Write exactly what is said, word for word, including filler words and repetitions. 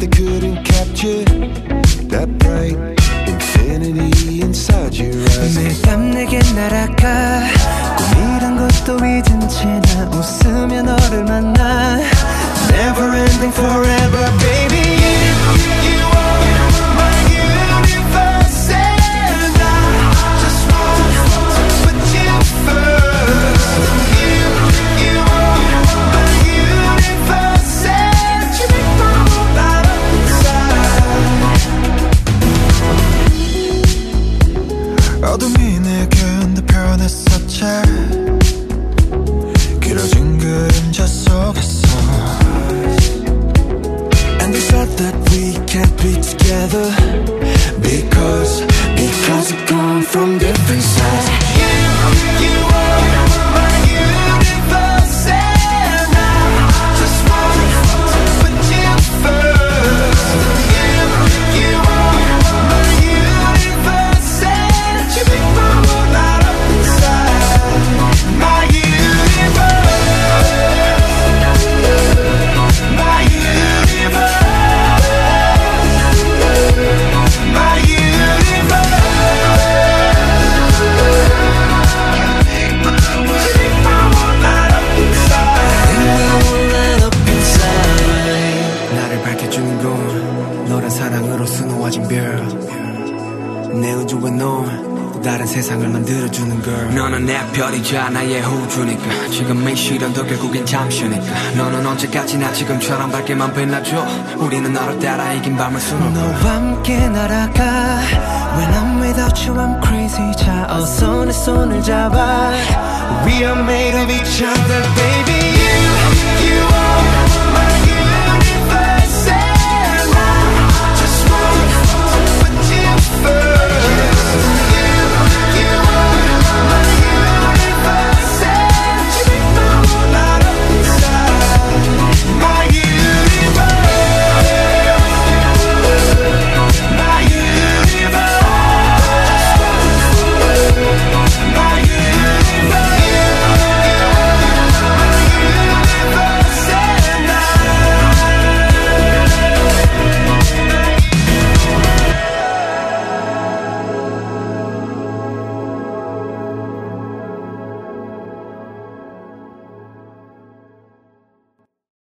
they couldn't capture that bright infinity inside your eyes. 매일 밤 내게 날아가 꿈이란 것도 잊은 채 나 웃으며 너를 만나 Never ending forever baby you, you are my universe and I just want to put you first. You, you are my universe and you make my whole light up inside. 어둠이 내겐 변했었지 길어진 그림자 속에서 And they said that we can't be together Because, because we come from different sides. You, you are my universe and I just want to put you first. You, you are my universe and you make my world light up inside. My universe, my universe, my universe. 나를 밝혀주는 건 너란 사랑으로 수놓아진 별 내 우주와 넌 또 다른 세상을 만들어주는 걸 너는 내 별이자 나의 호주니까 지금의 시련도 결국엔 잠시니까 너는 언제까지나 지금처럼 밝게만 빛나줘 우리는 너를 따라 이긴 밤을 수놓고 너와 함께 날아가 When I'm without you I'm crazy 자 어서 내 손을 잡아 We are made of each other baby